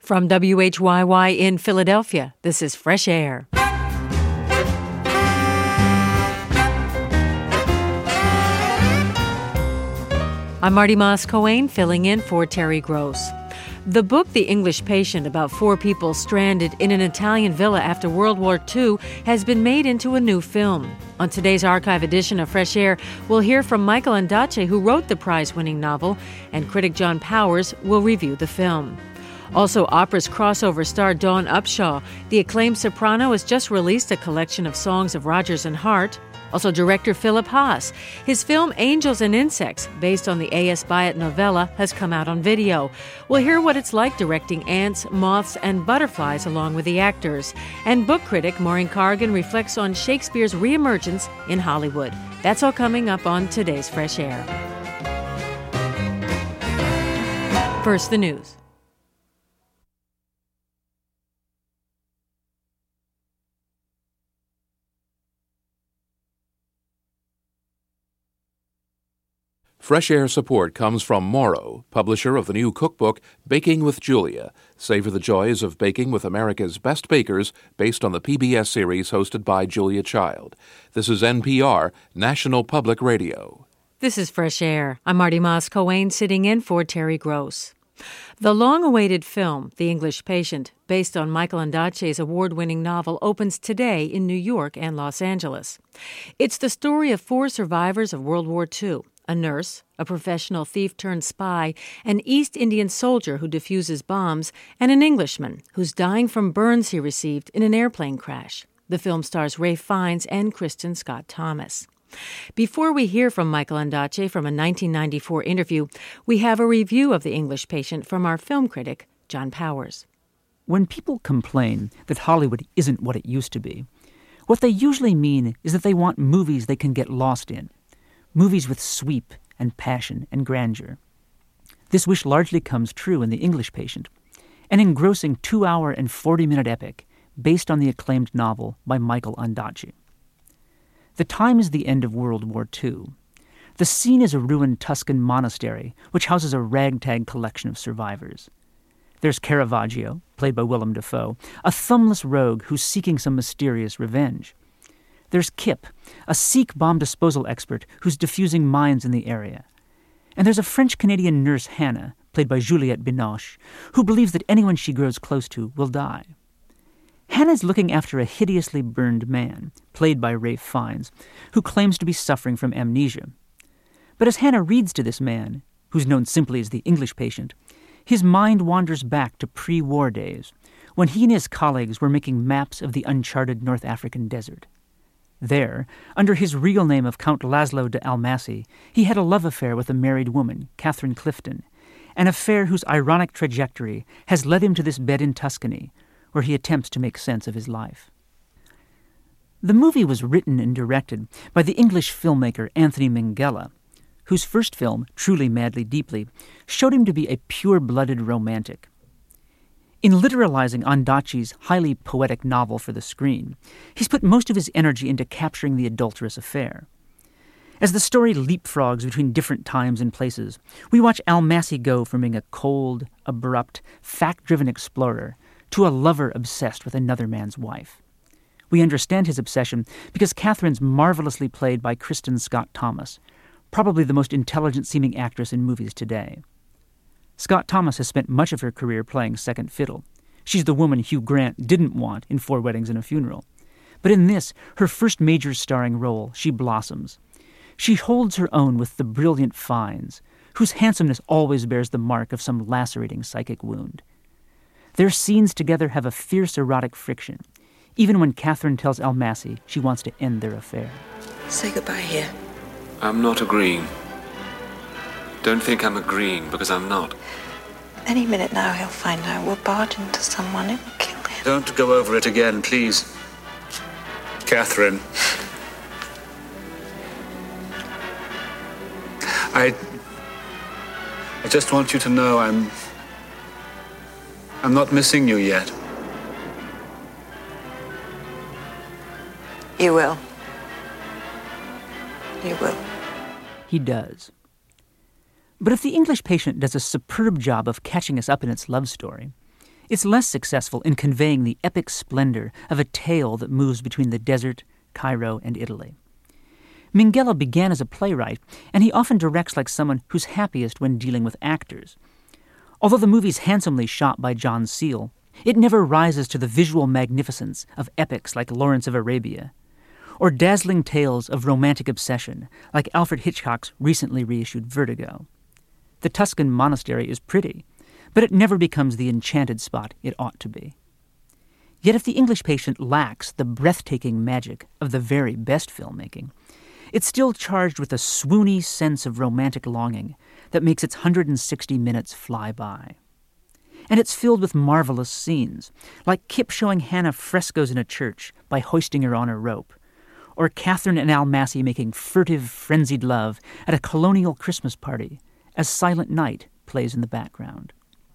From WHYY in Philadelphia, this is Fresh Air. I'm Marty Moss-Coane, filling in for Terry Gross. The book, The English Patient, about four people stranded in an Italian villa after World War II, has been made into a new film. On today's archive edition of Fresh Air, we'll hear from Michael Ondaatje, who wrote the prize-winning novel, and critic John Powers will review the film. Also, opera's crossover star Dawn Upshaw, the acclaimed soprano, has just released a collection of songs of Rodgers and Hart. Also, director Philip Haas. His film Angels and Insects, based on the A.S. Byatt novella, has come out on video. We'll hear what it's like directing ants, moths, and butterflies along with the actors. And book critic Maureen Cargan reflects on Shakespeare's reemergence in Hollywood. That's all coming up on today's Fresh Air. First, the news. Fresh Air support comes from Moro, publisher of the new cookbook Baking with Julia. Savor the joys of baking with America's best bakers, based on the PBS series hosted by Julia Child. This is NPR, National Public Radio. This is Fresh Air. I'm Marty Moss-Coane, sitting in for Terry Gross. The long-awaited film, The English Patient, based on Michael Ondaatje's award-winning novel, opens today in New York and Los Angeles. It's the story of four survivors of World War II. A nurse, a professional thief-turned-spy, an East Indian soldier who defuses bombs, and an Englishman who's dying from burns he received in an airplane crash. The film stars Ralph Fiennes and Kristen Scott Thomas. Before we hear from Michael Ondaatje from a 1994 interview, we have a review of The English Patient from our film critic, John Powers. When people complain that Hollywood isn't what it used to be, what they usually mean is that they want movies they can get lost in. Movies with sweep and passion and grandeur. This wish largely comes true in The English Patient, an engrossing 2-hour and 40-minute epic based on the acclaimed novel by Michael Ondaatje. The time is the end of World War II. The scene is a ruined Tuscan monastery which houses a ragtag collection of survivors. There's Caravaggio, played by Willem Dafoe, a thumbless rogue who's seeking some mysterious revenge. There's Kip, a Sikh bomb disposal expert who's defusing mines in the area. And there's a French-Canadian nurse, Hannah, played by Juliette Binoche, who believes that anyone she grows close to will die. Hannah's looking after a hideously burned man, played by Ralph Fiennes, who claims to be suffering from amnesia. But as Hannah reads to this man, who's known simply as the English Patient, his mind wanders back to pre-war days, when he and his colleagues were making maps of the uncharted North African desert. There, under his real name of Count Laszlo de Almasi, he had a love affair with a married woman, Catherine Clifton, an affair whose ironic trajectory has led him to this bed in Tuscany, where he attempts to make sense of his life. The movie was written and directed by the English filmmaker Anthony Minghella, whose first film, Truly, Madly, Deeply, showed him to be a pure-blooded romantic. In literalizing Ondaatje's highly poetic novel for the screen, he's put most of his energy into capturing the adulterous affair. As the story leapfrogs between different times and places, we watch Almasi go from being a cold, abrupt, fact-driven explorer to a lover obsessed with another man's wife. We understand his obsession because Catherine's marvelously played by Kristen Scott Thomas, probably the most intelligent-seeming actress in movies today. Scott Thomas has spent much of her career playing second fiddle. She's the woman Hugh Grant didn't want in 4 Weddings and a Funeral. But in this, her first major starring role, she blossoms. She holds her own with the brilliant Fiennes, whose handsomeness always bears the mark of some lacerating psychic wound. Their scenes together have a fierce erotic friction, even when Catherine tells Almasi she wants to end their affair. Say goodbye here. I'm not agreeing. Don't think I'm agreeing, because I'm not. Any minute now he'll find out. We'll barge into someone. It will kill him. Don't go over it again, please. Catherine. I just want you to know I'm not missing you yet. You will. You will. He does. But if The English Patient does a superb job of catching us up in its love story, It's less successful in conveying the epic splendor of a tale that moves between the desert, Cairo, and Italy. Minghella began as a playwright, and he often directs like someone who's happiest when dealing with actors. Although the movie's handsomely shot by John Seale, it never rises to the visual magnificence of epics like Lawrence of Arabia, or dazzling tales of romantic obsession like Alfred Hitchcock's recently reissued Vertigo. The Tuscan monastery is pretty, but it never becomes the enchanted spot it ought to be. Yet if The English Patient lacks the breathtaking magic of the very best filmmaking, it's still charged with a swoony sense of romantic longing that makes its 160 minutes fly by. And it's filled with marvelous scenes, like Kip showing Hannah frescoes in a church by hoisting her on a rope, or Catherine and Al Massey making furtive, frenzied love at a colonial Christmas party as Silent Night plays in the background.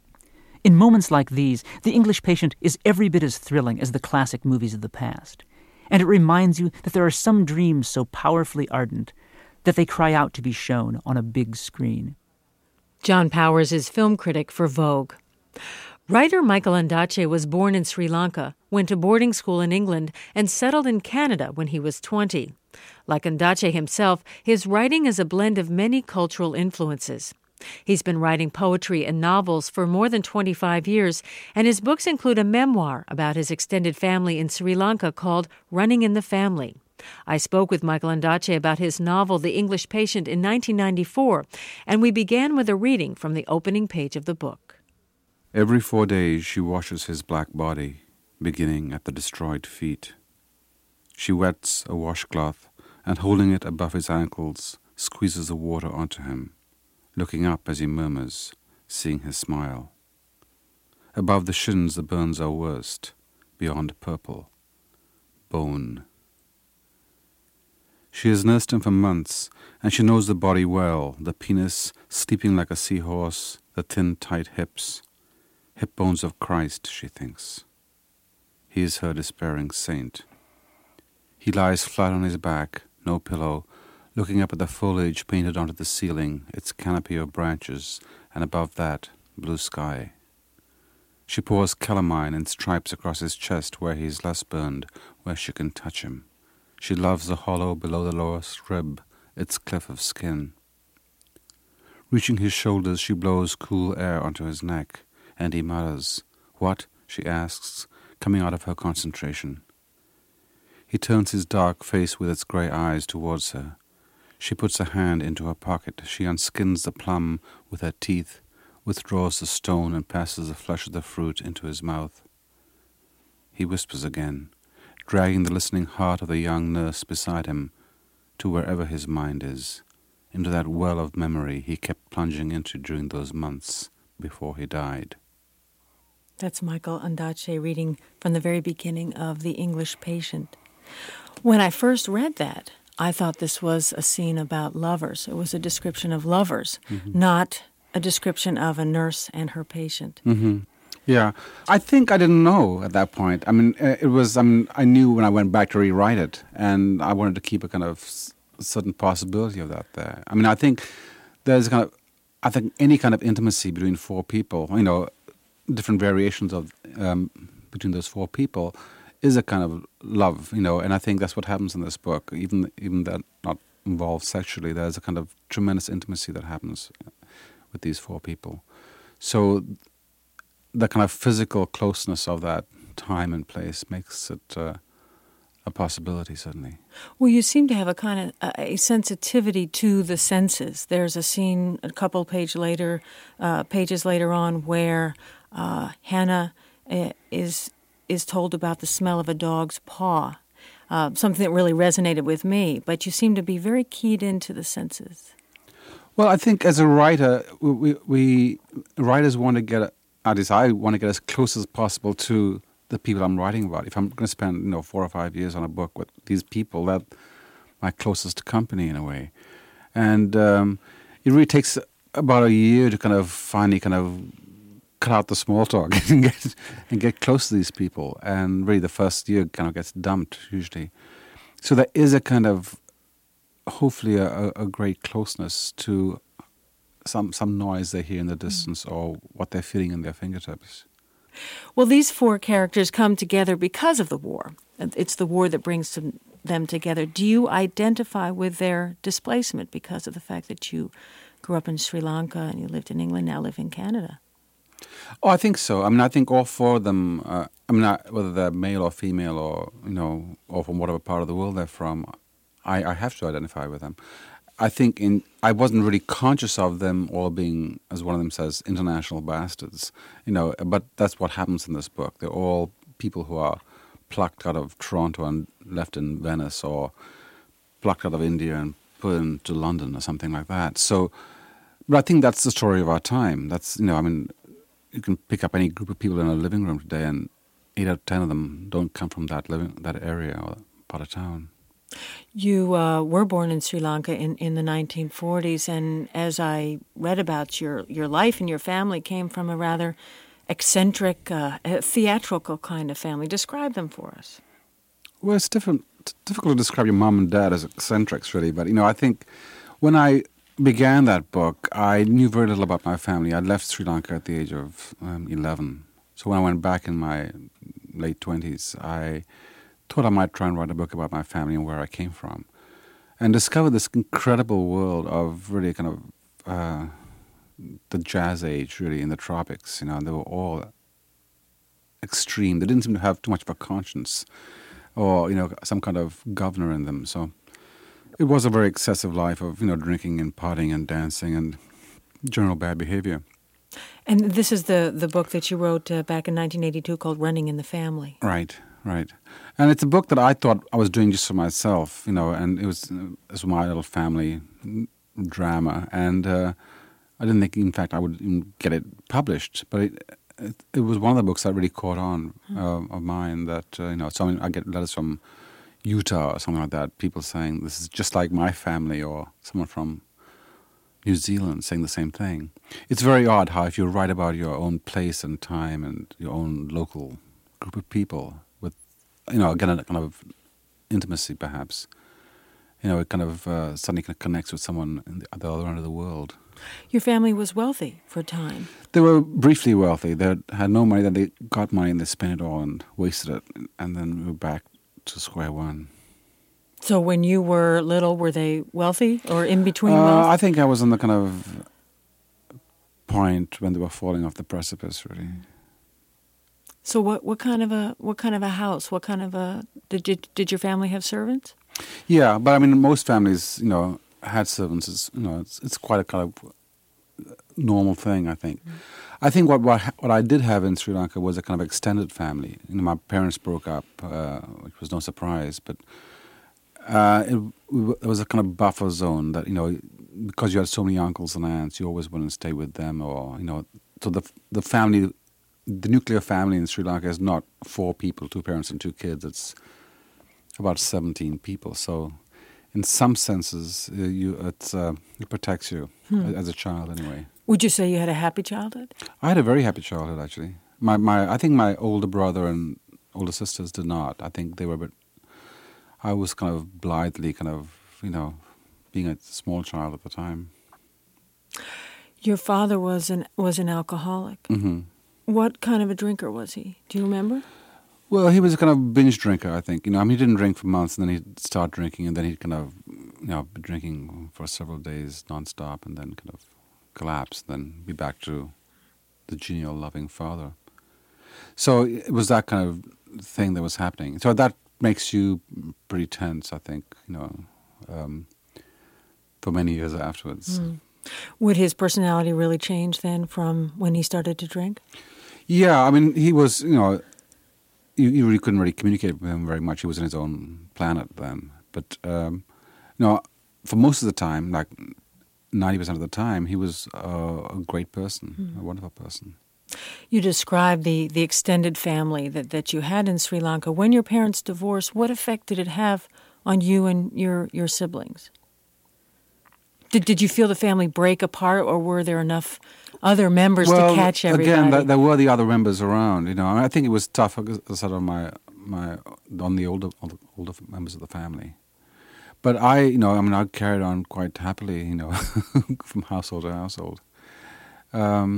In moments like these, The English Patient is every bit as thrilling as the classic movies of the past, and it reminds you that there are some dreams so powerfully ardent that they cry out to be shown on a big screen. John Powers is film critic for Vogue. Writer Michael Ondaatje was born in Sri Lanka, went to boarding school in England, and settled in Canada when he was 20. Like Ondaatje himself, his writing is a blend of many cultural influences. He's been writing poetry and novels for more than 25 years, and his books include a memoir about his extended family in Sri Lanka called Running in the Family. I spoke with Michael Ondaatje about his novel The English Patient in 1994, and we began with a reading from the opening page of the book. Every 4 days she washes his black body, beginning at the destroyed feet. She wets a washcloth and, holding it above his ankles, squeezes the water onto him, looking up as he murmurs, seeing his smile. Above the shins the burns are worst, beyond purple. Bone. She has nursed him for months, and she knows the body well, the penis sleeping like a seahorse, the thin, tight hips. Hip bones of Christ, she thinks. He is her despairing saint. He lies flat on his back, no pillow, looking up at the foliage painted onto the ceiling, its canopy of branches, and above that, blue sky. She pours calamine in stripes across his chest where he is less burned, where she can touch him. She loves the hollow below the lowest rib, its cliff of skin. Reaching his shoulders, she blows cool air onto his neck, and he mutters. "What?" she asks, coming out of her concentration. He turns his dark face with its grey eyes towards her. She puts a hand into her pocket. She unskins the plum with her teeth, withdraws the stone, and passes the flesh of the fruit into his mouth. He whispers again, dragging the listening heart of the young nurse beside him to wherever his mind is, into that well of memory he kept plunging into during those months before he died. That's Michael Ondaatje reading from the very beginning of The English Patient. When I first read that, I thought this was a scene about lovers. It was a description of lovers, not a description of a nurse and her patient. Mm-hmm. Yeah. I think I didn't know at that point. I mean, I knew when I went back to rewrite it, and I wanted to keep a kind of certain possibility of that there. I mean, I think there's any kind of intimacy between four people, different variations of between those four people, is a kind of love, and I think that's what happens in this book. Even that not involved sexually, there's a kind of tremendous intimacy that happens with these four people. So the kind of physical closeness of that time and place makes it a possibility, certainly. Well, you seem to have a kind of a sensitivity to the senses. There's a scene a couple pages later on where Hannah is told about the smell of a dog's paw, something that really resonated with me. But you seem to be very keyed into the senses. Well, I think as a writer, we writers want to get, at least I want to get as close as possible to the people I'm writing about. If I'm going to spend 4 or 5 years on a book with these people, that's my closest company in a way. And it really takes about a year to finally cut out the small talk and get close to these people. And really the first year kind of gets dumped usually. So there is a kind of, hopefully a great closeness to some noise they hear in the distance or what they're feeling in their fingertips. Well, these four characters come together because of the war. It's the war that brings them together. Do you identify with their displacement because of the fact that you grew up in Sri Lanka and you lived in England, now live in Canada? Oh, I think so. I mean, I think all four of them, whether they're male or female or, or from whatever part of the world they're from, I have to identify with them. I think I wasn't really conscious of them all being, as one of them says, international bastards, but that's what happens in this book. They're all people who are plucked out of Toronto and left in Venice, or plucked out of India and put into London or something like that. So, but I think that's the story of our time. That's, you can pick up any group of people in a living room today, and 8 out of 10 of them don't come from that area or part of town. You were born in Sri Lanka in the 1940s, and as I read about your life and your family, came from a rather eccentric, theatrical kind of family. Describe them for us. Well, it's difficult to describe your mom and dad as eccentrics, really. But, I think when I began that book, I knew very little about my family. I left Sri Lanka at the age of 11. So when I went back in my late 20s, I thought I might try and write a book about my family and where I came from, and discovered this incredible world of really kind of the jazz age, really, in the tropics. They were all extreme. They didn't seem to have too much of a conscience or, some kind of governor in them. So it was a very excessive life of, drinking and partying and dancing and general bad behavior. And this is the book that you wrote back in 1982 called Running in the Family. Right. And it's a book that I thought I was doing just for myself, and it was my little family drama. And I didn't think, in fact, I would even get it published. But it was one of the books that really caught on of mine that, so I get letters from Utah or something like that, people saying, this is just like my family, or someone from New Zealand saying the same thing. It's very odd how if you write about your own place and time and your own local group of people with, again, a kind of intimacy perhaps, it kind of suddenly connects with someone at the other end of the world. Your family was wealthy for a time. They were briefly wealthy. They had no money, then they got money and they spent it all and wasted it, and then we were back to square one. So when you were little, were they wealthy or in between wealth? I think I was on the kind of point when they were falling off the precipice, really. So what kind of a house? What kind of a did your family have servants? Yeah, but I mean most families, had servants. It's quite a kind of normal thing, I think. Mm-hmm. I think what I did have in Sri Lanka was a kind of extended family. My parents broke up, which was no surprise, but it was a kind of buffer zone that, because you had so many uncles and aunts, you always wanted to stay with them, or, so the family, the nuclear family in Sri Lanka is not 4 people, 2 parents and 2 kids. It's about 17 people. So in some senses, it protects you as a child anyway. Would you say you had a happy childhood? I had a very happy childhood, actually. I think my older brother and older sisters did not. I think they were a bit... I was kind of blithely being a small child at the time. Your father was an alcoholic. Mm-hmm. What kind of a drinker was he? Do you remember? Well, he was a kind of binge drinker, I think. He didn't drink for months, and then he'd start drinking, and then he'd kind of, be drinking for several days nonstop, and then kind of collapse, then be back to the genial, loving father. So it was that kind of thing that was happening. So that makes you pretty tense, I think, for many years afterwards. Mm. Would his personality really change then from when he started to drink? Yeah, I mean, he was, you really couldn't really communicate with him very much. He was in his own planet then. But, for most of the time, like 90% of the time, he was a great person, a wonderful person. You described the extended family that you had in Sri Lanka. When your parents divorced, what effect did it have on you and your siblings? Did you feel the family break apart, or were there enough other members to catch everybody? Again, there were the other members around. I think it was tough sort of on the older members of the family. But I carried on quite happily, from household to household.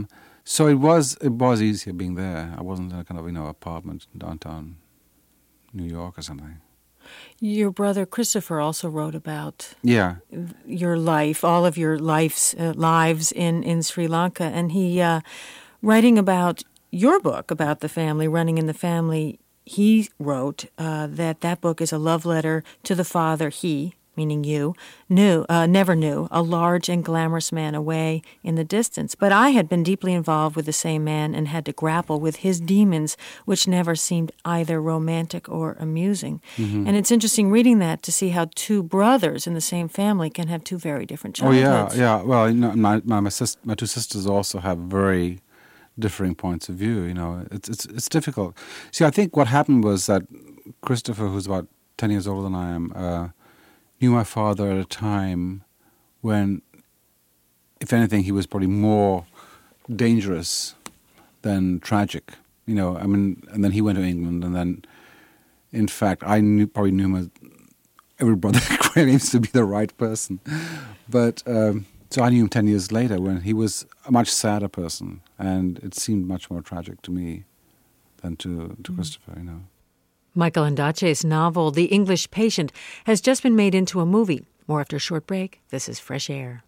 So it was easier being there. I wasn't in a kind of, apartment in downtown New York or something. Your brother Christopher also wrote about Yeah. your life, all of your lives in Sri Lanka, and he, writing about your book, about the family, Running in the Family, he wrote that book is a love letter to the father he, meaning you, never knew, a large and glamorous man away in the distance. But I had been deeply involved with the same man and had to grapple with his demons, which never seemed either romantic or amusing. Mm-hmm. And it's interesting reading that to see how two brothers in the same family can have two very different childhoods. Oh, yeah. Well, my two sisters also have very differing points of view. It's difficult. See, I think what happened was that Christopher, who's about 10 years older than I am, knew my father at a time when, if anything, he was probably more dangerous than tragic. And then he went to England, and then, in fact, I probably knew him as every brother claims to be the right person. But so I knew him 10 years later when he was a much sadder person, and it seemed much more tragic to me than to Christopher, Michael Ondaatje's novel, The English Patient, has just been made into a movie. More after a short break. This is Fresh Air.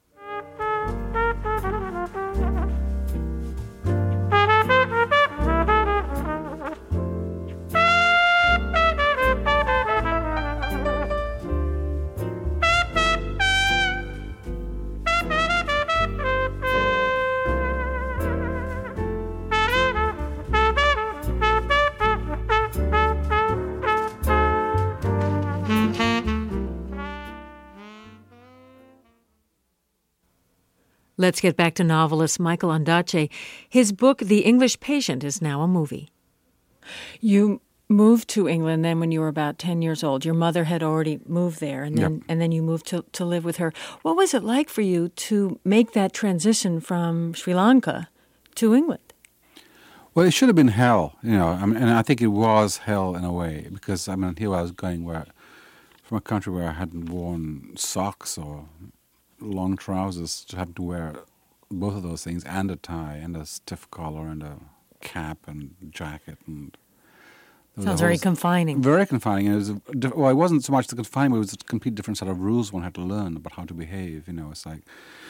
Let's get back to novelist Michael Ondaatje. His book, The English Patient, is now a movie. You moved to England then when you were about 10 years old. Your mother had already moved there, and then you moved to live with her. What was it like for you to make that transition from Sri Lanka to England? Well, it should have been hell, and I think it was hell in a way, because, here I was going from a country where I hadn't worn socks or long trousers, to have to wear both of those things, and a tie, and a stiff collar, and a cap, and jacket, and sounds very confining. Very confining. And it wasn't so much the confinement; it was a complete different set of rules one had to learn about how to behave. It's like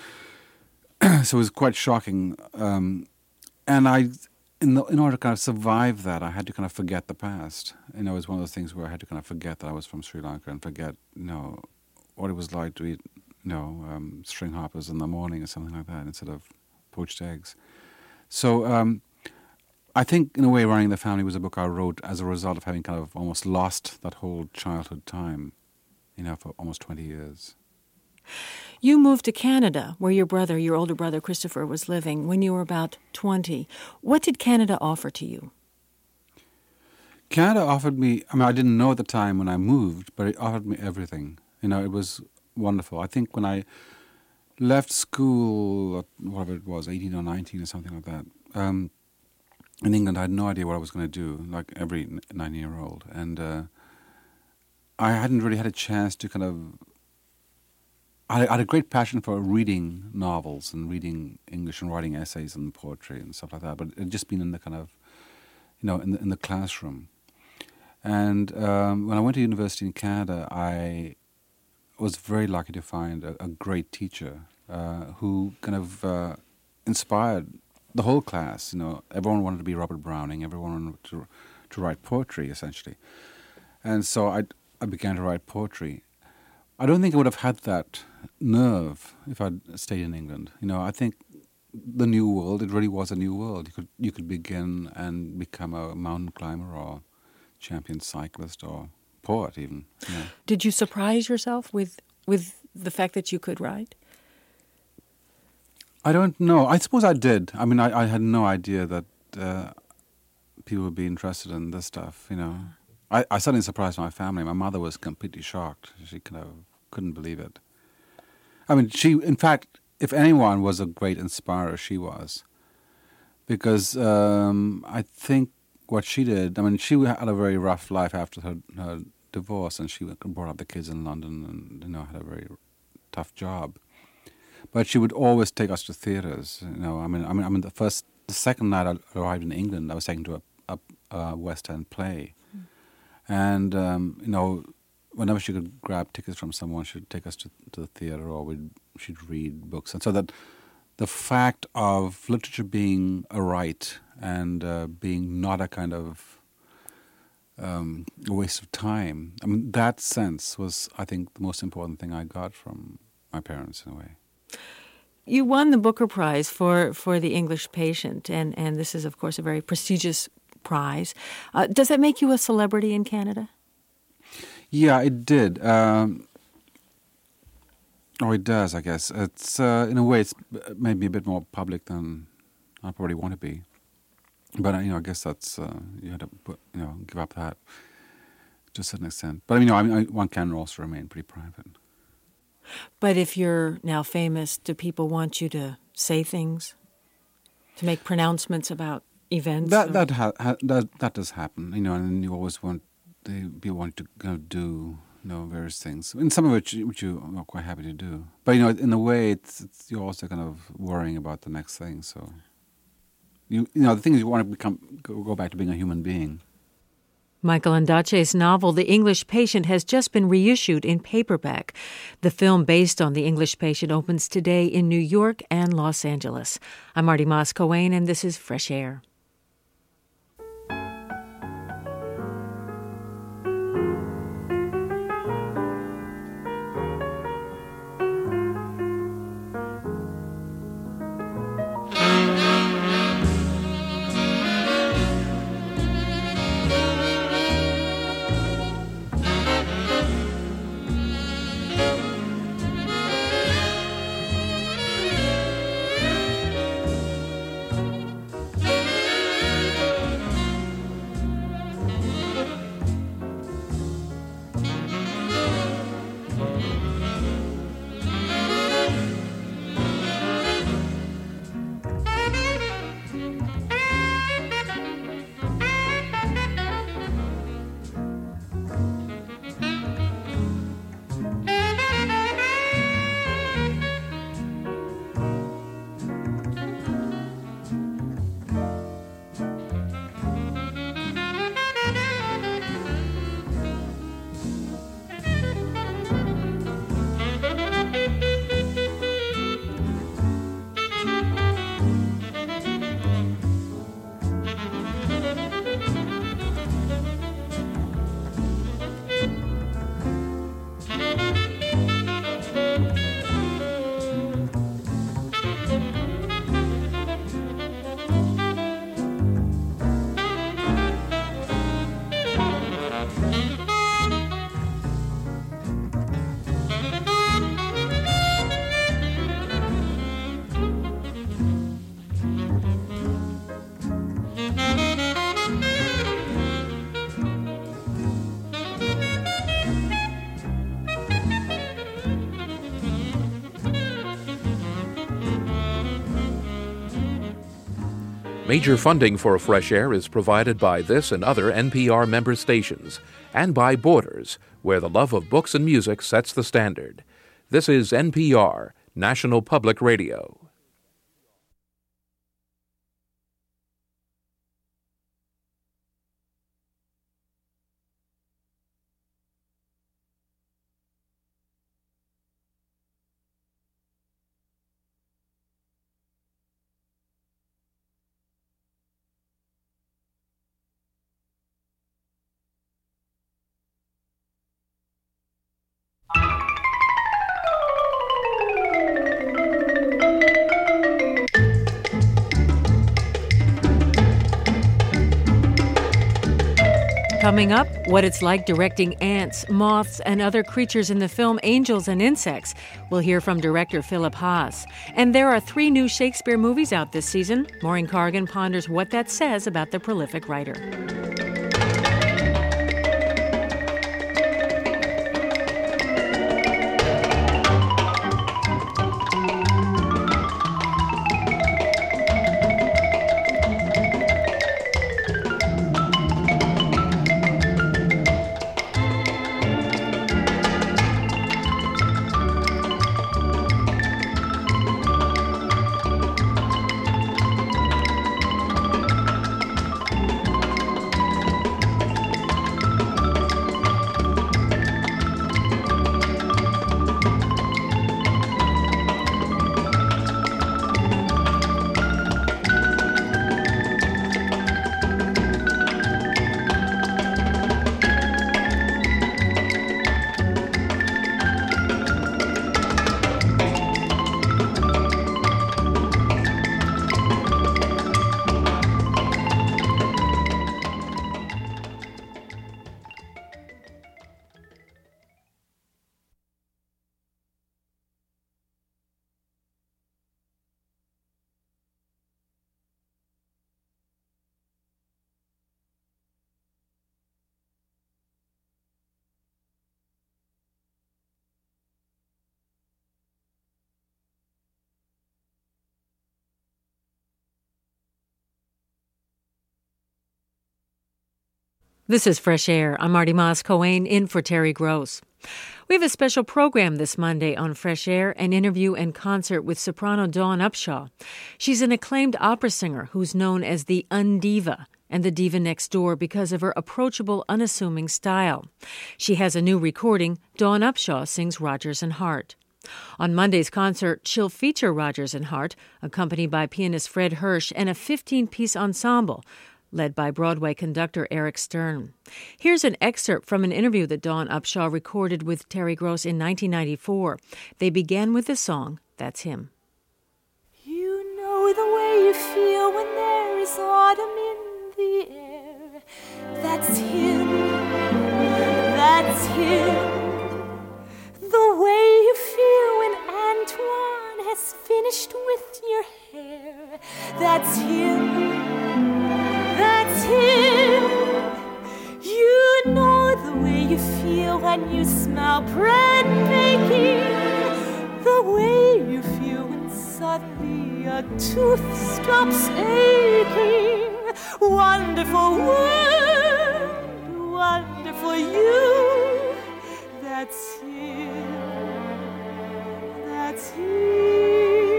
so it was quite shocking. And I, in order to kind of survive that, I had to kind of forget the past. It was one of those things where I had to kind of forget that I was from Sri Lanka and forget, what it was like to eat, string hoppers in the morning or something like that instead of poached eggs. So I think, in a way, Running the Family was a book I wrote as a result of having kind of almost lost that whole childhood time, for almost 20 years. You moved to Canada, where your older brother Christopher, was living when you were about 20. What did Canada offer to you? Canada offered me, I didn't know at the time when I moved, but it offered me everything. It was wonderful. I think when I left school, whatever it was, 18 or 19 or something like that, in England, I had no idea what I was going to do, like every 9-year-old. And I hadn't really had a chance to kind of... I had a great passion for reading novels and reading English and writing essays and poetry and stuff like that, but it had just been in the kind of, in the classroom. And when I went to university in Canada, I was very lucky to find a great teacher who kind of inspired the whole class. Everyone wanted to be Robert Browning. Everyone wanted to write poetry, essentially. And so I began to write poetry. I don't think I would have had that nerve if I'd stayed in England. I think the new world, it really was a new world. You could begin and become a mountain climber or champion cyclist or poet even. Did you surprise yourself with the fact that you could write? I don't know. I suppose I did. I had no idea that people would be interested in this stuff, I suddenly surprised my family. My mother was completely shocked. She kind of couldn't believe it. She, in fact, if anyone was a great inspirer, she was. Because I think what she did, she had a very rough life after her divorce, and she brought up the kids in London and, had a very tough job. But she would always take us to theaters. The second night I arrived in England, I was taken to a West End play, and whenever she could grab tickets from someone, she'd take us to the theater, or she'd read books, and so that the fact of literature being a right and being not a kind of a waste of time. I mean, that sense was, I think, the most important thing I got from my parents in a way. You won the Booker Prize for The English Patient, and this is, of course, a very prestigious prize. Does that make you a celebrity in Canada? Yeah, it did. It does, I guess. It's in a way, it's maybe a bit more public than I probably want to be. But I guess that's you had to give up that to a certain extent. But one can also remain pretty private. But if you're now famous, do people want you to say things, to make pronouncements about events? That does happen, and you always want people want to do various things, and some of which you are quite happy to do. But in a way, it's you're also kind of worrying about the next thing. So the thing is, you want to go back to being a human being. Michael Ondaatje's novel, The English Patient, has just been reissued in paperback. The film based on The English Patient opens today in New York and Los Angeles. I'm Marty Moss-Coane, and this is Fresh Air. Major funding for Fresh Air is provided by this and other NPR member stations, and by Borders, where the love of books and music sets the standard. This is NPR, National Public Radio. Coming up, what it's like directing ants, moths, and other creatures in the film Angels and Insects. We'll hear from director Philip Haas. And there are 3 new Shakespeare movies out this season. Maureen Cargan ponders what that says about the prolific writer. This is Fresh Air. I'm Marty Moss-Coane in for Terry Gross. We have a special program this Monday on Fresh Air, an interview and concert with soprano Dawn Upshaw. She's an acclaimed opera singer who's known as the Undiva and the diva next door because of her approachable, unassuming style. She has a new recording. Dawn Upshaw sings Rodgers and Hart. On Monday's concert, she'll feature Rodgers and Hart, accompanied by pianist Fred Hirsch and a 15-piece ensemble, led by Broadway conductor Eric Stern. Here's an excerpt from an interview that Dawn Upshaw recorded with Terry Gross in 1994. They began with the song, That's Him. You know the way you feel when there is autumn in the air. That's him. That's him. The way you feel when Antoine has finished with your hair. That's him. That's him. You know the way you feel when you smell bread baking. The way you feel when suddenly a tooth stops aching. Wonderful world, wonderful you. That's him. That's him.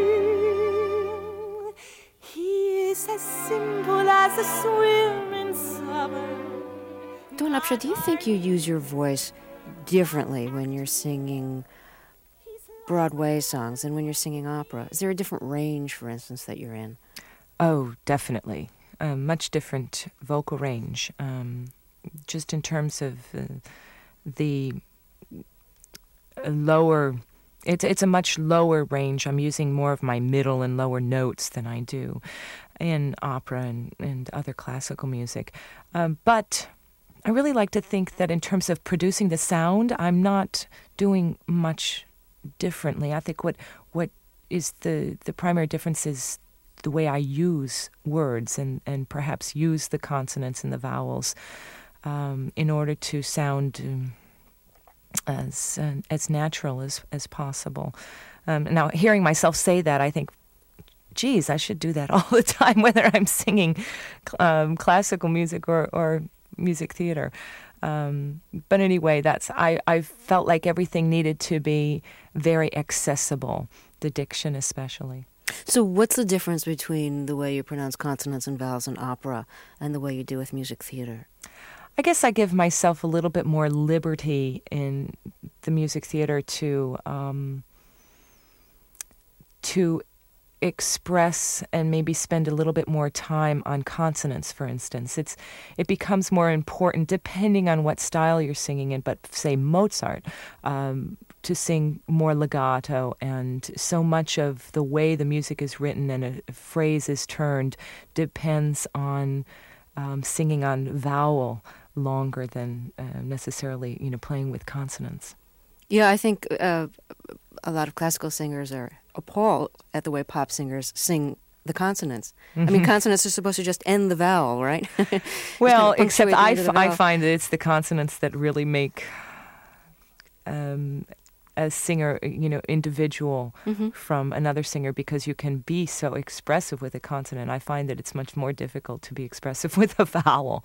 He is as simple as a swim in summer. Dawn Upshaw, do you think you use your voice differently when you're singing Broadway songs and when you're singing opera? Is there a different range, for instance, that you're in? Oh, definitely. Much different vocal range. Just in terms of the lower... It's a much lower range. I'm using more of my middle and lower notes than I do in opera and other classical music. But I really like to think that in terms of producing the sound, I'm not doing much differently. I think what is the primary difference is the way I use words and perhaps use the consonants and the vowels in order to sound as natural as possible. Now, hearing myself say that, I think, geez, I should do that all the time, whether I'm singing classical music or music theater. But anyway, I felt like everything needed to be very accessible, the diction especially. So what's the difference between the way you pronounce consonants and vowels in opera and the way you do with music theater? I guess I give myself a little bit more liberty in the music theater to express and maybe spend a little bit more time on consonants, for instance. It becomes more important depending on what style you're singing in, but say Mozart, to sing more legato, and so much of the way the music is written and a phrase is turned depends on singing on vowel longer than necessarily, playing with consonants. Yeah, I think a lot of classical singers are appalled at the way pop singers sing the consonants. Mm-hmm. I mean, consonants are supposed to just end the vowel, right? Well, except I find that it's the consonants that really make a singer, individual from another singer, because you can be so expressive with a consonant. I find that it's much more difficult to be expressive with a vowel,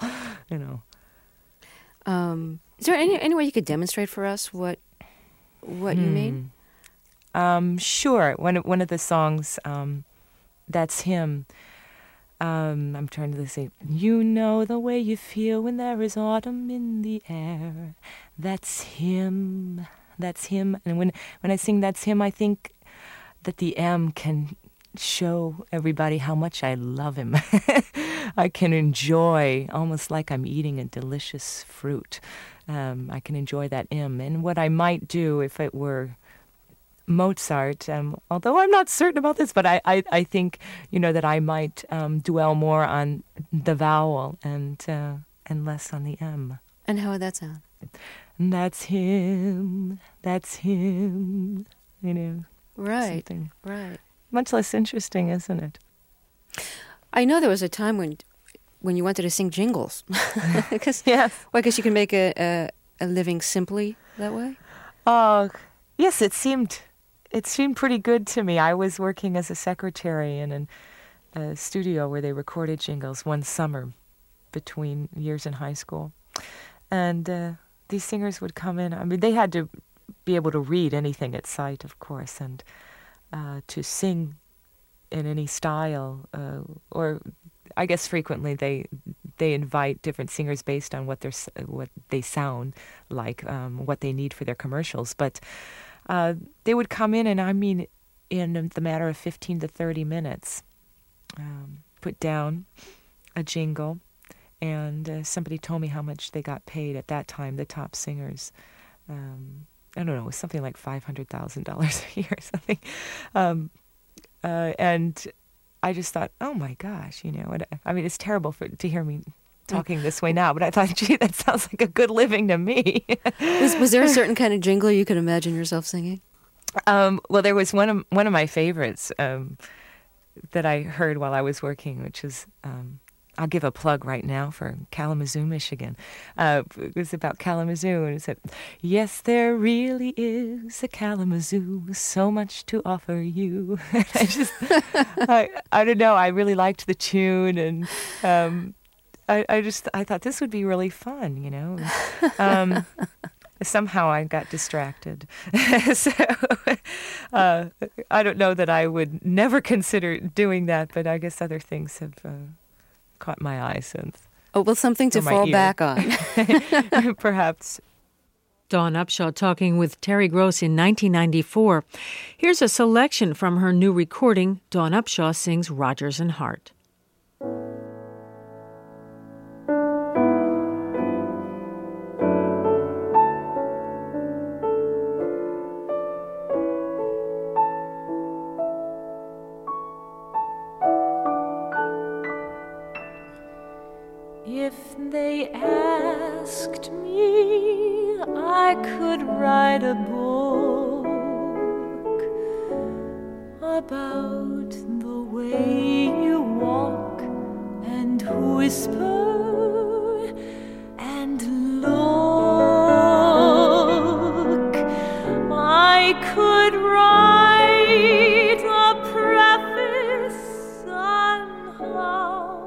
Is there any way you could demonstrate for us what you mean? Sure. One of the songs, That's Him. I'm trying to say, you know the way you feel when there is autumn in the air. That's him. That's him. And when I sing That's Him, I think that the M can show everybody how much I love him. I can enjoy, almost like I'm eating a delicious fruit. I can enjoy that M. And what I might do if it were Mozart, although I'm not certain about this, but I think, that I might dwell more on the vowel and less on the M. And how would that sound? That's him. That's him. Right. Something. Right. Much less interesting, isn't it? I know there was a time when you wanted to sing jingles. Because yes. Well, I guess you can make a living simply that way. Yes, it seemed pretty good to me. I was working as a secretary in a studio where they recorded jingles one summer between years in high school. And these singers would come in. I mean, they had to be able to read anything at sight, of course, and to sing in any style, or I guess frequently they invite different singers based on what they sound like, what they need for their commercials. But they would come in, and I mean, in the matter of 15 to 30 minutes, put down a jingle, and somebody told me how much they got paid at that time, the top singers. I don't know, it was something like $500,000 a year or something. And I just thought, oh my gosh, I mean, it's terrible to hear me talking this way now, but I thought, gee, that sounds like a good living to me. Was there a certain kind of jingle you could imagine yourself singing? Well, there was one of my favorites that I heard while I was working, which is, I'll give a plug right now for Kalamazoo, Michigan. It was about Kalamazoo, and it said, yes, there really is a Kalamazoo, so much to offer you. I don't know, I really liked the tune, and I thought this would be really fun, Somehow I got distracted. So I don't know that I would never consider doing that, but I guess other things have caught my eye since. Oh, well, something to fall back on. Perhaps. Dawn Upshaw talking with Terry Gross in 1994. Here's a selection from her new recording. Dawn Upshaw sings Rodgers and Hart. If they asked me, I could write a book about the way you walk and whisper and look. I could write a preface on how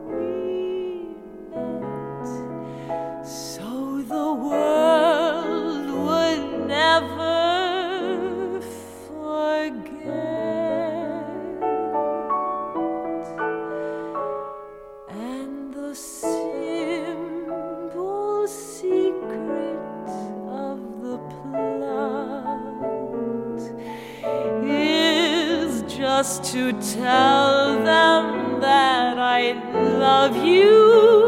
so the world would never forget, and the simple secret of the plot is just to tell them that I love you.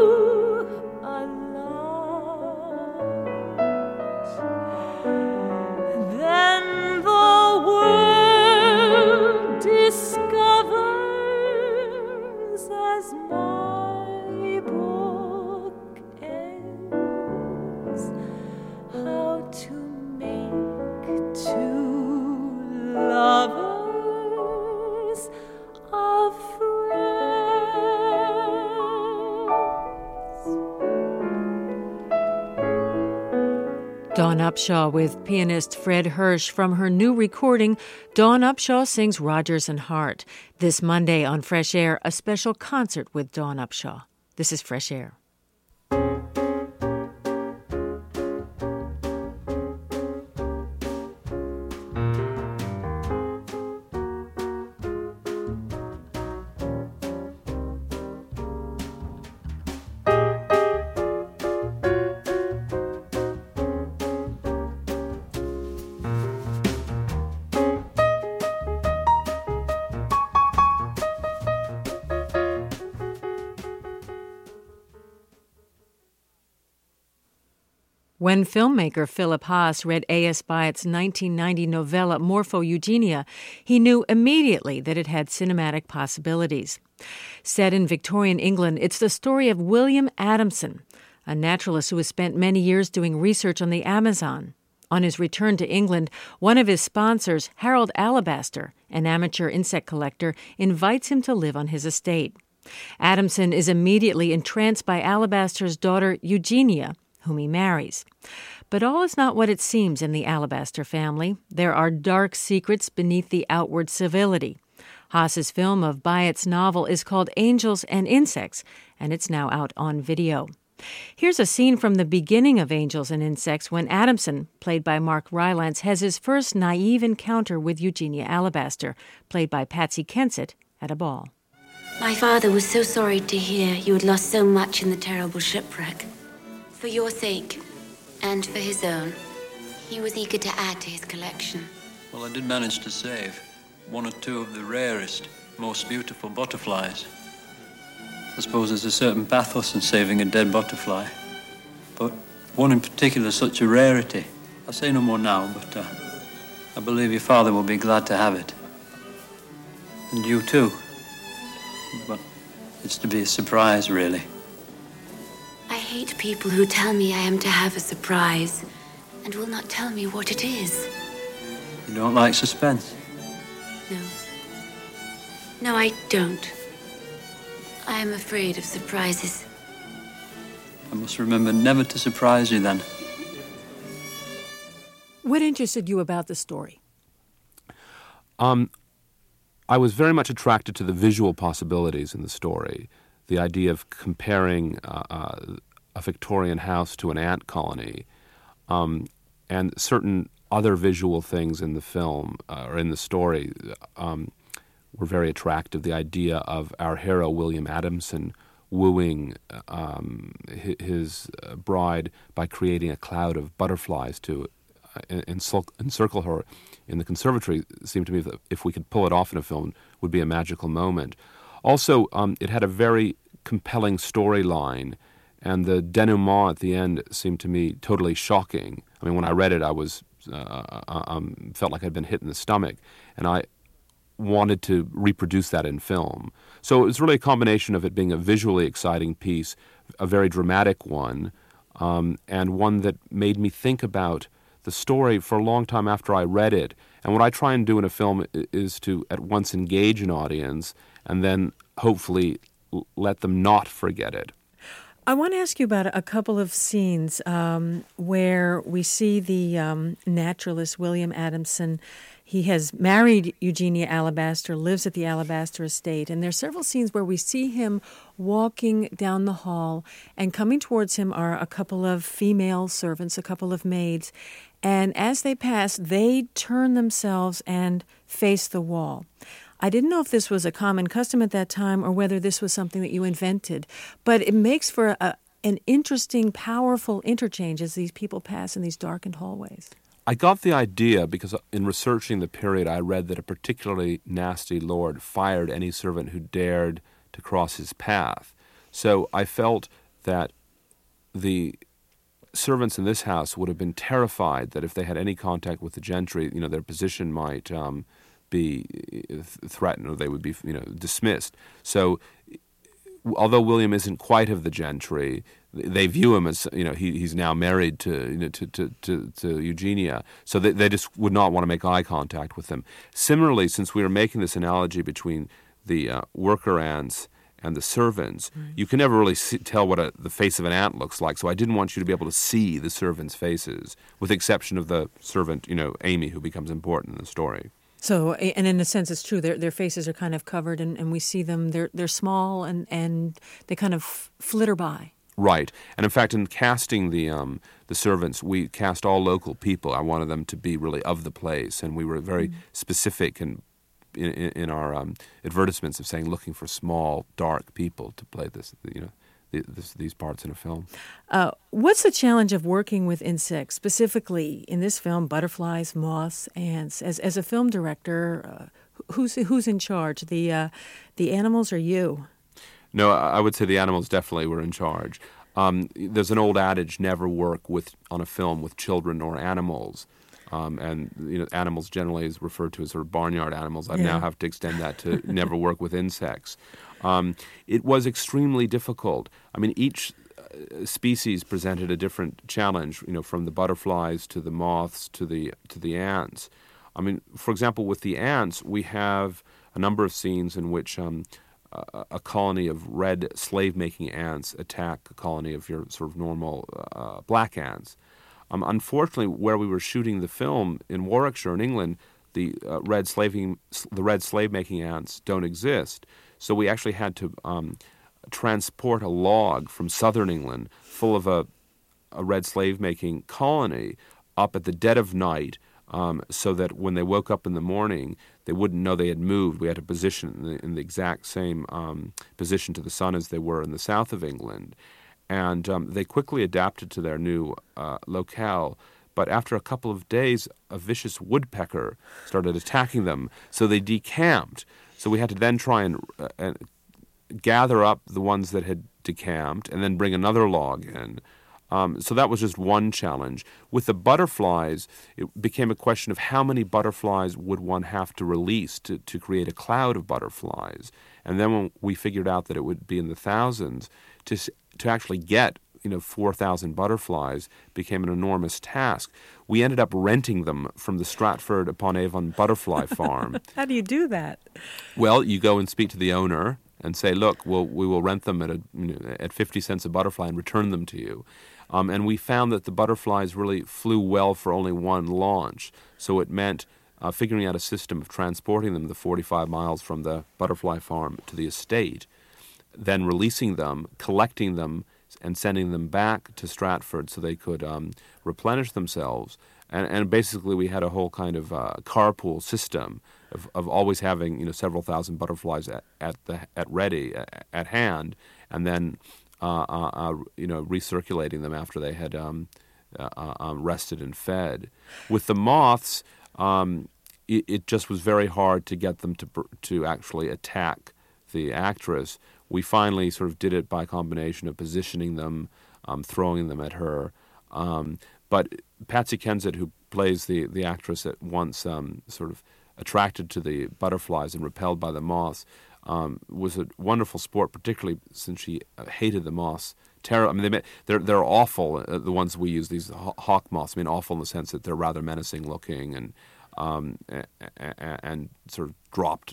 Dawn Upshaw with pianist Fred Hirsch from her new recording, Dawn Upshaw Sings Rodgers and Hart. This Monday on Fresh Air, a special concert with Dawn Upshaw. This is Fresh Air. When filmmaker Philip Haas read A.S. Byatt's 1990 novella Morpho Eugenia, he knew immediately that it had cinematic possibilities. Set in Victorian England, it's the story of William Adamson, a naturalist who has spent many years doing research on the Amazon. On his return to England, one of his sponsors, Harold Alabaster, an amateur insect collector, invites him to live on his estate. Adamson is immediately entranced by Alabaster's daughter, Eugenia, whom he marries. But all is not what it seems in the Alabaster family. There are dark secrets beneath the outward civility. Haas's film of Byatt's novel is called Angels and Insects, and it's now out on video. Here's a scene from the beginning of Angels and Insects when Adamson, played by Mark Rylance, has his first naive encounter with Eugenia Alabaster, played by Patsy Kensit, at a ball. My father was so sorry to hear you had lost so much in the terrible shipwreck. For your sake, and for his own, he was eager to add to his collection. Well, I did manage to save one or two of the rarest, most beautiful butterflies. I suppose there's a certain pathos in saving a dead butterfly. But one in particular is such a rarity. I'll say no more now, but I believe your father will be glad to have it. And you too. But it's to be a surprise, really. I hate people who tell me I am to have a surprise and will not tell me what it is. You don't like suspense? No. No, I don't. I am afraid of surprises. I must remember never to surprise you then. What interested you about the story? I was very much attracted to the visual possibilities in the story. The idea of comparing a Victorian house to an ant colony, and certain other visual things in the film or in the story were very attractive. The idea of our hero, William Adamson, wooing his bride by creating a cloud of butterflies to encircle her in the conservatory seemed to me that if we could pull it off in a film, would be a magical moment. Also, it had a very compelling storyline, and the denouement at the end seemed to me totally shocking. I mean, when I read it, I was felt like I'd been hit in the stomach, and I wanted to reproduce that in film. So it was really a combination of it being a visually exciting piece, a very dramatic one, and one that made me think about the story for a long time after I read it. And what I try and do in a film is to at once engage an audience and then hopefully let them not forget it. I want to ask you about a couple of scenes where we see the naturalist William Adamson. He has married Eugenia Alabaster, lives at the Alabaster estate, and there are several scenes where we see him walking down the hall, and coming towards him are a couple of female servants, a couple of maids, and as they pass, they turn themselves and face the wall. I didn't know if this was a common custom at that time or whether this was something that you invented, but it makes for an interesting, powerful interchange as these people pass in these darkened hallways. I got the idea because in researching the period, I read that a particularly nasty lord fired any servant who dared to cross his path. So I felt that the servants in this house would have been terrified that if they had any contact with the gentry, their position might be threatened or they would be, dismissed. So although William isn't quite of the gentry, they view him as, he's now married to Eugenia, so they just would not want to make eye contact with him. Similarly, since we were making this analogy between the worker ants and the servants, you can never really tell what the face of an ant looks like, so I didn't want you to be able to see the servants' faces, with the exception of the servant, Amy, who becomes important in the story. So, and in a sense, it's true. Their faces are kind of covered, and we see them. They're small, and they kind of flitter by. Right, and in fact, in casting the servants, we cast all local people. I wanted them to be really of the place, and we were very specific in our advertisements of saying looking for small, dark people to play these parts in a film. What's the challenge of working with insects, specifically in this film, butterflies, moths, ants? As a film director, who's in charge? The animals or you? No, I would say the animals definitely were in charge. There's an old adage: never work on a film with children or animals. And animals generally is referred to as sort of barnyard animals. I now have to extend that to never work with insects. It was extremely difficult. I mean, each species presented a different challenge. From the butterflies to the moths to the ants. I mean, for example, with the ants, we have a number of scenes in which a colony of red slave-making ants attack a colony of your sort of normal black ants. Unfortunately, where we were shooting the film in Warwickshire in England, the red slave-making ants don't exist. So we actually had to transport a log from southern England full of a red slave-making colony up at the dead of night, so that when they woke up in the morning, they wouldn't know they had moved. We had to position in the exact same position to the sun as they were in the south of England. And they quickly adapted to their new locale. But after a couple of days, a vicious woodpecker started attacking them, so they decamped. So we had to then try and gather up the ones that had decamped and then bring another log in. So that was just one challenge. With the butterflies, it became a question of how many butterflies would one have to release to create a cloud of butterflies. And then when we figured out that it would be in the thousands, to actually get 4,000 butterflies became an enormous task. We ended up renting them from the Stratford-upon-Avon butterfly farm. How do you do that? Well, you go and speak to the owner and say, look, we will rent them at 50 cents a butterfly and return them to you. And we found that the butterflies really flew well for only one launch. So it meant figuring out a system of transporting them the 45 miles from the butterfly farm to the estate, then releasing them, collecting them, and sending them back to Stratford so they could replenish themselves. And basically we had a whole kind of carpool system of always having several thousand butterflies at ready at hand, and then recirculating them after they had rested and fed. With the moths, it just was very hard to get them to actually attack the actress. We finally sort of did it by a combination of positioning them, throwing them at her. But Patsy Kensit, who plays the actress at once sort of attracted to the butterflies and repelled by the moths, was a wonderful sport, particularly since she hated the moths. They're awful. The ones we use, these hawk moths, awful in the sense that they're rather menacing looking and sort of dropped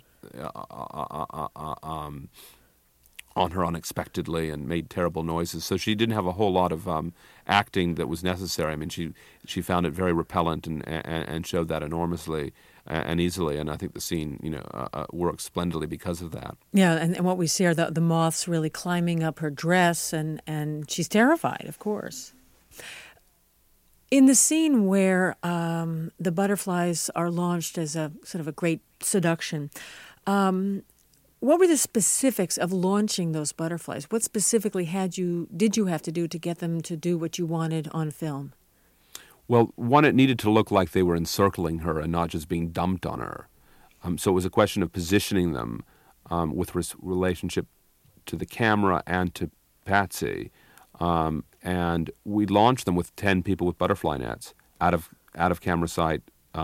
on her unexpectedly and made terrible noises. So she didn't have a whole lot of acting that was necessary. She found it very repellent and showed that enormously and easily. And I think the scene, works splendidly because of that. Yeah, and what we see are the moths really climbing up her dress, and she's terrified, of course. In the scene where the butterflies are launched as a sort of a great seduction, what were the specifics of launching those butterflies? What specifically did you have to do to get them to do what you wanted on film? Well, one, it needed to look like they were encircling her and not just being dumped on her. So it was a question of positioning them with relationship to the camera and to Patsy. And we launched them with 10 people with butterfly nets out of camera sight,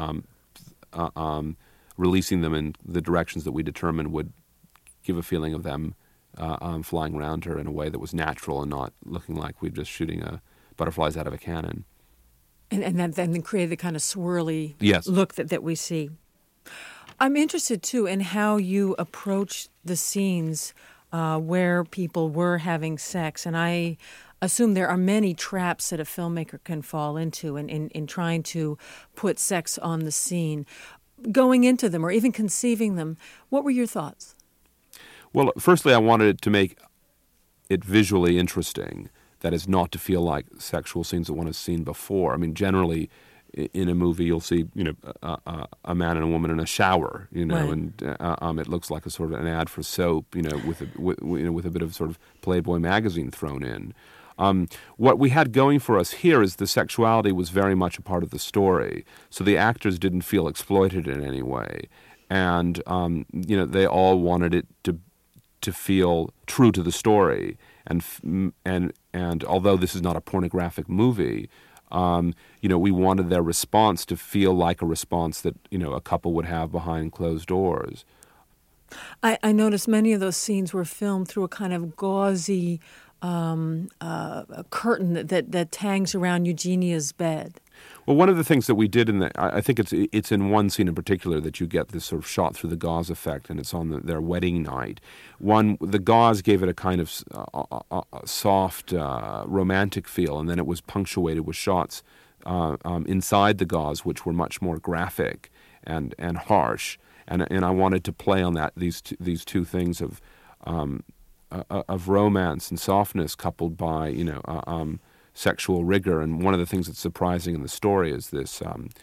releasing them in the directions that we determined would give a feeling of them flying around her in a way that was natural and not looking like we were just shooting butterflies out of a cannon. And that then created the kind of swirly look that we see. I'm interested, too, in how you approach the scenes where people were having sex. And I assume there are many traps that a filmmaker can fall into in trying to put sex on the scene. Going into them or even conceiving them, what were your thoughts? Well, firstly, I wanted it to make it visually interesting. That is, not to feel like sexual scenes that one has seen before. Generally, in a movie, you'll see, a man and a woman in a shower, right. And it looks like a sort of an ad for soap, with a bit of sort of Playboy magazine thrown in. What we had going for us here is the sexuality was very much a part of the story, so the actors didn't feel exploited in any way, and they all wanted it to feel true to the story. And although this is not a pornographic movie, we wanted their response to feel like a response that, a couple would have behind closed doors. I noticed many of those scenes were filmed through a kind of gauzy a curtain that hangs around Eugenia's bed. Well, one of the things that we did I think it's in one scene in particular that you get this sort of shot through the gauze effect, and it's on their wedding night. The gauze gave it a kind of soft, romantic feel, and then it was punctuated with shots inside the gauze, which were much more graphic and harsh. And I wanted to play on these two things of of romance and softness coupled by sexual rigor. And one of the things that's surprising in the story is this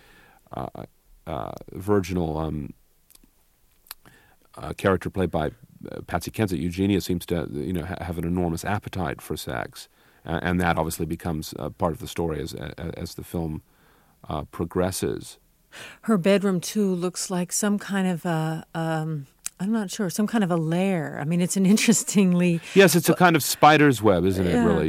virginal character played by Patsy Kensit. Eugenia seems to have an enormous appetite for sex, and that obviously becomes part of the story as the film progresses. Her bedroom too looks like some kind of I'm not sure, some kind of a lair. I mean, it's an interestingly... Yes, it's a kind of spider's web, isn't it, Yeah. really?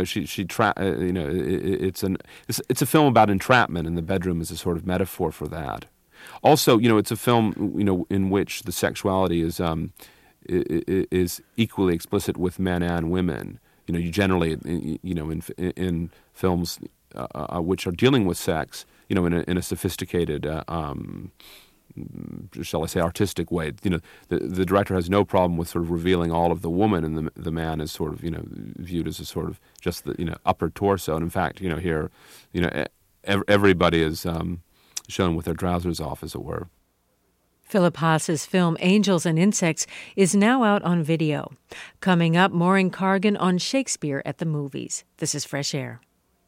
It's a film about entrapment, and the bedroom is a sort of metaphor for that. Also, it's a film, in which the sexuality is equally explicit with men and women. You generally, in films which are dealing with sex, in a sophisticated... shall I say, artistic way. The director has no problem with sort of revealing all of the woman, and the man is sort of, viewed as a sort of just the, upper torso. And in fact, here, everybody is shown with their trousers off, as it were. Philip Haas's film Angels and Insects is now out on video. Coming up, Maureen Cargan on Shakespeare at the movies. This is Fresh Air.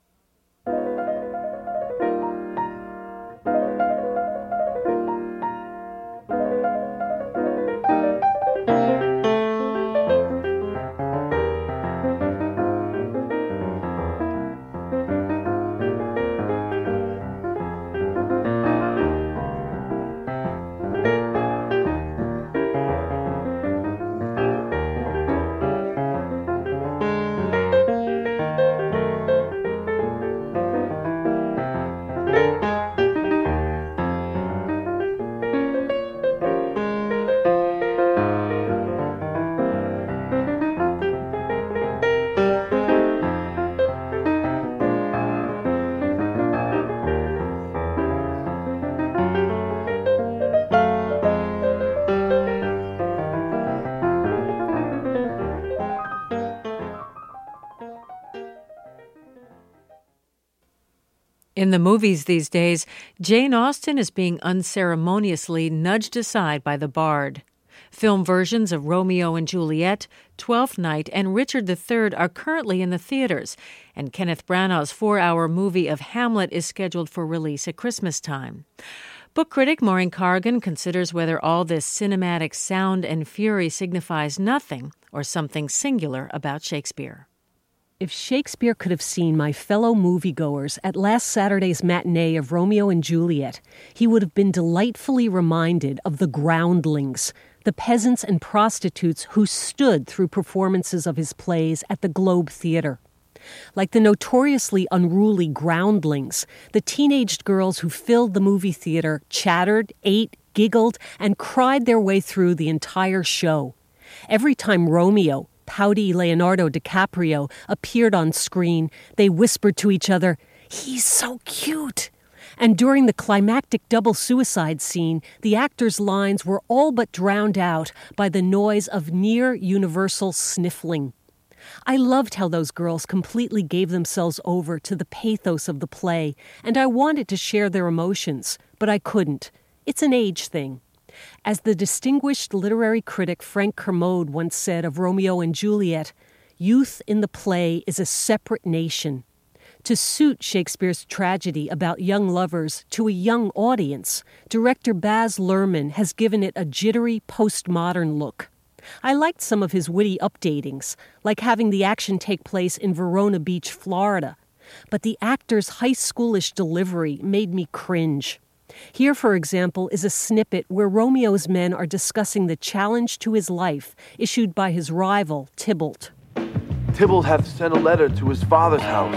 In the movies these days, Jane Austen is being unceremoniously nudged aside by the Bard. Film versions of Romeo and Juliet, Twelfth Night, and Richard III are currently in the theaters, and Kenneth Branagh's 4-hour movie of Hamlet is scheduled for release at Christmas time. Book critic Maureen Cargan considers whether all this cinematic sound and fury signifies nothing or something singular about Shakespeare. If Shakespeare could have seen my fellow moviegoers at last Saturday's matinee of Romeo and Juliet, he would have been delightfully reminded of the groundlings, the peasants and prostitutes who stood through performances of his plays at the Globe Theatre. Like the notoriously unruly groundlings, the teenaged girls who filled the movie theater chattered, ate, giggled, and cried their way through the entire show. Every time Romeo, pouty Leonardo DiCaprio, appeared on screen, they whispered to each other, "He's so cute." And during the climactic double suicide scene, the actors' lines were all but drowned out by the noise of near-universal sniffling. I loved how those girls completely gave themselves over to the pathos of the play, and I wanted to share their emotions, but I couldn't. It's an age thing. As the distinguished literary critic Frank Kermode once said of Romeo and Juliet, youth in the play is a separate nation. To suit Shakespeare's tragedy about young lovers to a young audience, director Baz Luhrmann has given it a jittery postmodern look. I liked some of his witty updatings, like having the action take place in Verona Beach, Florida. But the actor's high schoolish delivery made me cringe. Here, for example, is a snippet where Romeo's men are discussing the challenge to his life issued by his rival, Tybalt. Tybalt hath sent a letter to his father's house.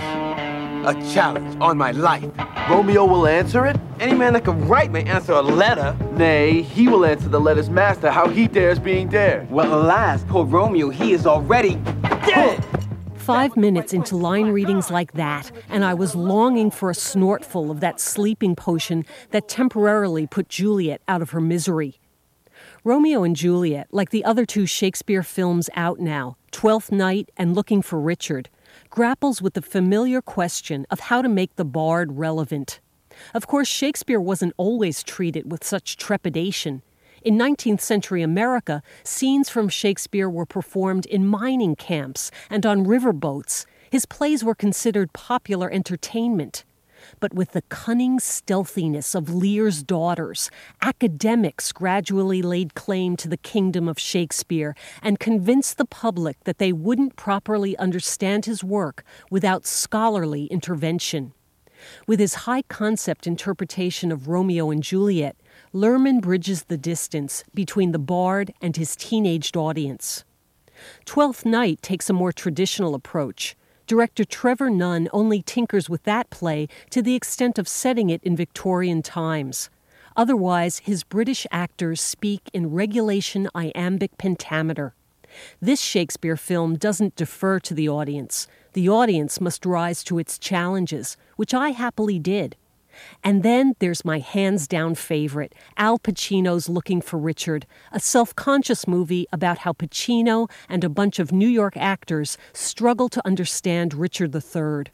A challenge on my life. Romeo will answer it? Any man that can write may answer a letter. Nay, he will answer the letter's master, how he dares being dared. Well, alas, poor Romeo, he is already dead. 5 minutes into line readings like that, and I was longing for a snortful of that sleeping potion that temporarily put Juliet out of her misery. Romeo and Juliet, like the other two Shakespeare films out now, Twelfth Night and Looking for Richard, grapples with the familiar question of how to make the bard relevant. Of course, Shakespeare wasn't always treated with such trepidation. In 19th century America, scenes from Shakespeare were performed in mining camps and on riverboats. His plays were considered popular entertainment. But with the cunning stealthiness of Lear's daughters, academics gradually laid claim to the kingdom of Shakespeare and convinced the public that they wouldn't properly understand his work without scholarly intervention. With his high-concept interpretation of Romeo and Juliet, Luhrmann bridges the distance between the bard and his teenaged audience. Twelfth Night takes a more traditional approach. Director Trevor Nunn only tinkers with that play to the extent of setting it in Victorian times. Otherwise, his British actors speak in regulation iambic pentameter. This Shakespeare film doesn't defer to the audience. The audience must rise to its challenges, which I happily did. And then there's my hands-down favorite, Al Pacino's Looking for Richard, a self-conscious movie about how Pacino and a bunch of New York actors struggle to understand Richard III.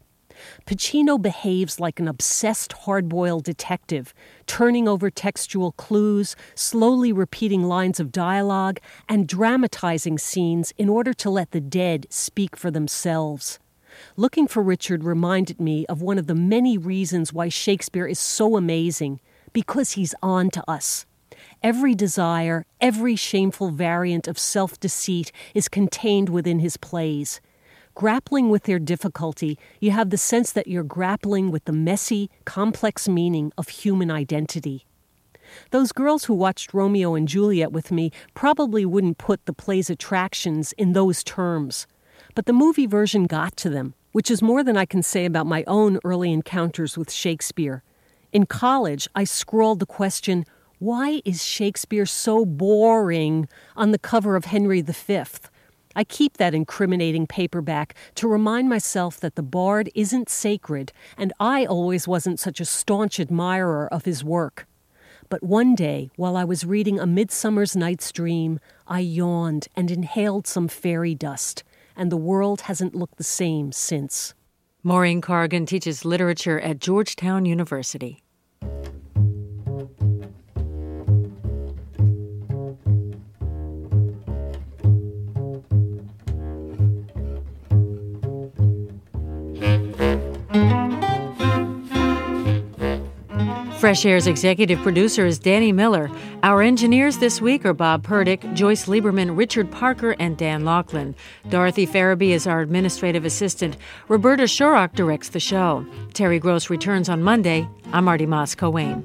Pacino behaves like an obsessed hard-boiled detective, turning over textual clues, slowly repeating lines of dialogue, and dramatizing scenes in order to let the dead speak for themselves. Looking for Richard reminded me of one of the many reasons why Shakespeare is so amazing, because he's on to us. Every desire, every shameful variant of self-deceit is contained within his plays. Grappling with their difficulty, you have the sense that you're grappling with the messy, complex meaning of human identity. Those girls who watched Romeo and Juliet with me probably wouldn't put the play's attractions in those terms. But the movie version got to them, which is more than I can say about my own early encounters with Shakespeare. In college, I scrawled the question, why is Shakespeare so boring, on the cover of Henry V? I keep that incriminating paperback to remind myself that the bard isn't sacred, and I always wasn't such a staunch admirer of his work. But one day, while I was reading A Midsummer's Night's Dream, I yawned and inhaled some fairy dust, and the world hasn't looked the same since. Maureen Corrigan teaches literature at Georgetown University. Fresh Air's executive producer is Danny Miller. Our engineers this week are Bob Purdick, Joyce Lieberman, Richard Parker, and Dan Laughlin. Dorothy Farabee is our administrative assistant. Roberta Shorrock directs the show. Terry Gross returns on Monday. I'm Marty Moss-Coane.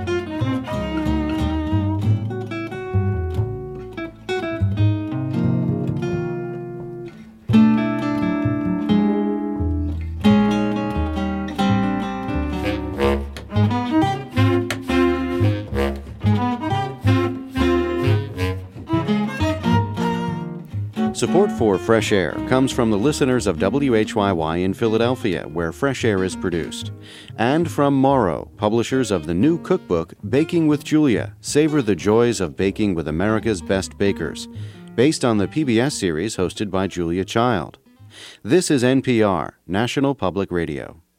Support for Fresh Air comes from the listeners of WHYY in Philadelphia, where Fresh Air is produced, and from Morrow, publishers of the new cookbook, Baking with Julia, Savor the Joys of Baking with America's Best Bakers, based on the PBS series hosted by Julia Child. This is NPR, National Public Radio.